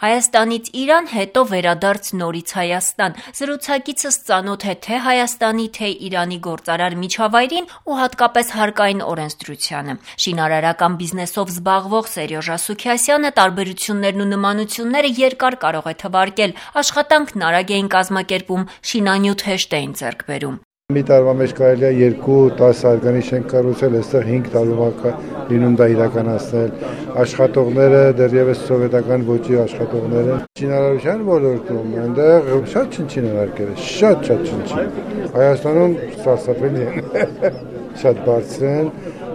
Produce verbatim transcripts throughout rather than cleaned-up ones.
Հայաստանից Իրան, հետո վերադարձ նորից Հայաստան։ Զրուցակիցս ծանոթ է թե Հայաստանի, թե Իրանի գործարար միջավայրին ու հատկապես հարկային օրենսդրությանը։ Շինարարական բիզնեսով զբաղվող Սերյոժա Սուքիասյանը տարբերություններն ու նմանությունները երկար կարող է թվարկել։ Աշխատանքն արագ էին կազմակերպում, շինանյութ հեշտ էին ձեռք բերում։ Մի տարվա մեջ կարելի է երկու տասը հարկանի շենք կառուցել, այստեղ հինգ տարվա լինում դա իրականացնել։ Աշխատողները դեռևս սովետական ոճի աշխատողներ են։ Շինարարության ոլորտում այնտեղ շատ շինարարքեր են, շատ շատ շինարարքեր։ Հայաստանում սարսափելի են, շատ բարձր են,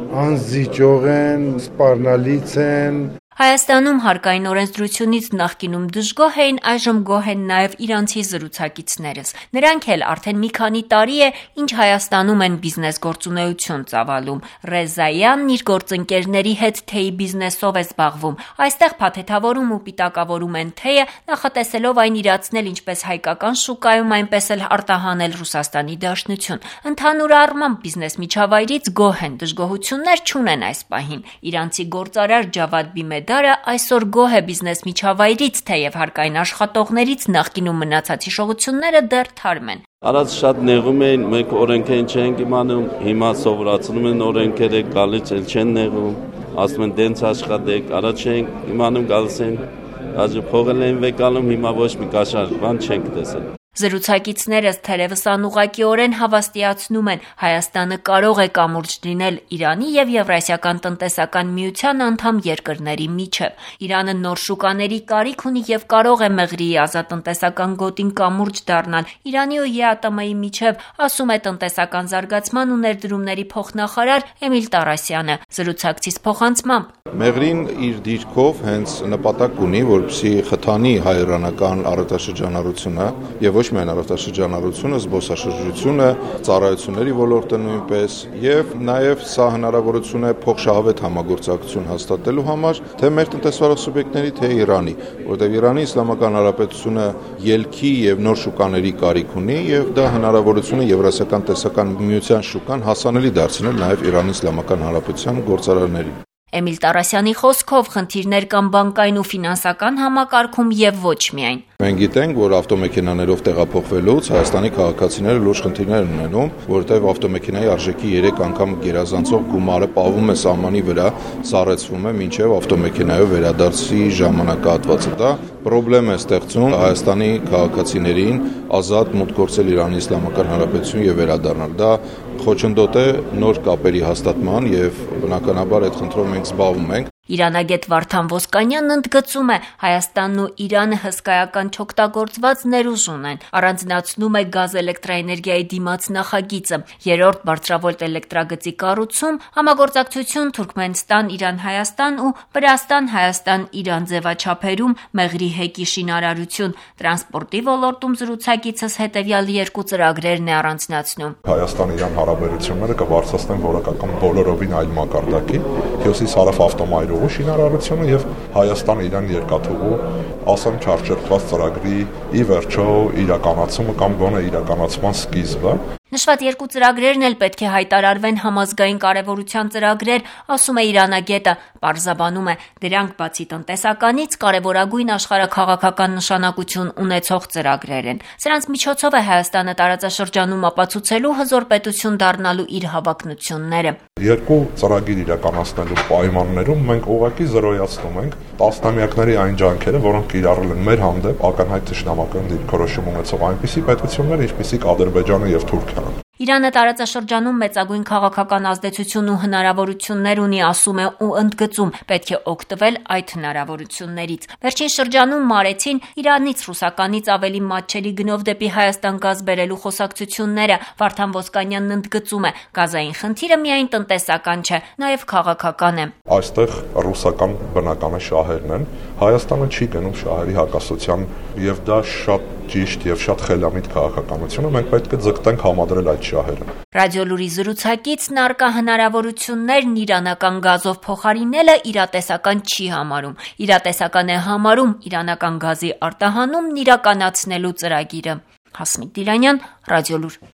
անզիջող են, սպառնալից են։ Հայաստանում հարկային օրենսդրությունից նախկինում դժգոհ էին, այժմ գոհ են նաև իրանցի զրուցակիցներս։ Նրանք էլ արդեն մի քանի տարի է, ինչ Հայաստանում են բիզնես գործունեություն ծավալում։ Ռեզայանն իր գործընկերների հետ թեյի բիզնեսով է զբաղվում։ Այստեղ փաթեթավորում ու պիտակավորում են թեյը, նախատեսելով այն իրացնել ինչպես հայկական շուկայում, այնպես էլ արտահանել Ռուսաստանի Դաշնություն։ Ընդհանուր առմամբ բիզնես միջավայրից գոհ են, դժգոհություններ չունեն այս պահին։ Իրանցի գործարար Ջավադ Բիմեդարը այսօր գոհ է բիզնես միջավայրից, թեև հարկային աշխատողներից նախկինում մնացած հիշողությունները դեռ թարմ են։ Առաջ շատ նեղում էին, մենք օրենքերին չենք իմանում, հիմա սովորացնում են օրենքերը, գալիս էլ չեն նեղում, ասում են դենց աշխատեք, առաջ ենք իմանում, գալիս են, այժմ փողել են վեկալում, հիմա ոչ մի կաշառ բան չենք տեսել։ Զրուցակիցներս թերևս անուղղակիորեն հավաստիացնում են, Հայաստանը կարող է կամուրջ լինել Իրանի և Եվրասիական տնտեսական միության անդամ երկրների միջև։ Իրանը նոր շուկաների կարիք ունի և կարող է Մեղրիի ազատտնտեսական գոտին կամուրջ դառնալ Իրանի ու ԵԱՏՄ-ի միջև, ասում է տնտեսական զարգացման ու ներդրումների փոխնախարար Էմիլ Տարասյանը։ Զրուցակցիս փոխանցմամբ. Մեղրին իր դիրքով հենց նպատակ ունի, որպեսզի խթանի հայ-իրանական առևտրաշրջանառությունը եւ ոչ միայն առևտրաշրջանառությունը, զբոսաշրջությունը, ծառայությունների ոլորտը նույնպես եւ նաեւ սա հնարավորություն է փոխշահավետ համագործակցություն հաստատելու համար թե մեր տնտեսվարող սուբյեկտների, թե Իրանի, որտեղ Իրանի Իսլամական Հանրապետությունը ելքի եւ նոր շուկաների կարիք ունի եւ դա հնարավորություն է Եվրասիական տնտեսական միության շուկան հասանելի դարձնել նաեւ Իրանի Իսլամական Հանրապետության գործարարներին։ Էմիլ Տարասյանի խոսքով խնդիրներ կան բանկային ու ֆինանսական համակարգում եւ ոչ միայն։ Մենք գիտենք, որ ավտոմեքենաներով տեղափոխվելուց Հայաստանի քաղաքացիները լուրջ խնդիրներ են ունենում, որտեղ ավտոմեքենայի արժեքի երեք անգամ գերազանցող գումարը պահվում է սահմանի վրա, սառեցվում է մինչև ավտոմեքենայով վերադարձի ժամանակահատվածը։ Դա խնդրեմ է ստեղծում Հայաստանի քաղաքացիներին ազատ մուտք գործել Իրանի Իսլամական Հանրապետություն եւ վերադառնալ։ Դա խոչընդոտ է նոր կապերի հաստատման եւ բնականաբար այդ խնդրով մենք զբաղվում ենք։ Իրանագետ Վարդան Ոսկանյանն ընդգծում է, Հայաստանն ու Իրանը հսկայական չօգտագործված ներուժ ունեն, առանձնացնում է գազ էլեկտրաէներգիայի դիմաց նախագիծը, երրորդ բարձրավոլտ էլեկտրագծի կառուցում, համագործակցություն Թուրքմենստան, Իրան-Հայաստան ու Վրաստան-Հայաստան-Իրան ձևաչափերում, Մեղրի հեկի շինարարություն, տրանսպորտի ոլորտում զրուցակիցս հետևյալ երկու ծրագրերն է առանձնացնում։ Հայաստան-Իրան հարաբերությունները կբարձրացնեն որակական բոլորովին այլ մակարդակի, Հյոսիս հարավ ավտոմայրով շինարարությունը եւ Հայաստան-Իրան երկաթուղու ասեմ չարչարված ծրագրի ի վերջո իրականացումը կամ գոնե իրականացման սկիզբը։ Նշված երկու ծրագրերն էլ պետք է հայտարարվեն համազգային կարևորության ծրագրեր, ասում է իրանագետը, պարզաբանում է, դրանք բացի տնտեսականից կարևորագույն աշխարհաքաղաքական նշանակություն ունեցող ծրագրեր են։ Սրանց միջոցով է Հայաստանը տարածաշրջանում ապացուցելու հզոր պետություն դառնալու իր հավակնությունները։ Երկու ծրագիր իրականացնելու պայմաններում մենք ուղղակի զրոյացնում ենք տասնամյակների այն ջանքերը, որոնք կիրառել են մեր հանդեպ ակնհայտ թշնամական դիրքորոշում ունեցող այնպիսի պետություններ, ինչպիսիք Ադրբեջանը եւ Թուրքիան։ Իրանը տարածաշրջանում մեծագույն քաղաքական ազդեցություն ու հնարավորություններ ունի, ասում է ու ընդգծում, պետք է օգտվել այդ հնարավորություններից։ Վերջին շրջանում մարեցին Իրանից ռուսականից ավելի մատչելի գնով դեպի Հայաստան գազ բերելու խոսակցությունները։ Վարդան Ոսկանյանն ընդգծում է, գազային խնդիրը միայն տնտեսական չէ, նաև քաղաքական է։ Այստեղ ռուսական բնականը շահերն են, Հայաստանը չի գնում շահերի հակասության եւ դա շատ ճիշտ եւ շատ խելամիտ քաղաքականություն է, մենք պետք է ձգտենք համադրել այդ շահերը։ Ռադիոլուրի զրուցակիցն առկա հնարավորություններն իրանական գազով փոխարինելը իրատեսական չի համարում։ Իրատեսական է համարում իրանական գազի արտահանումն իրականացնելու ծրագիրը։ Հասմիկ Դիլանյան, Ռադիոլուր։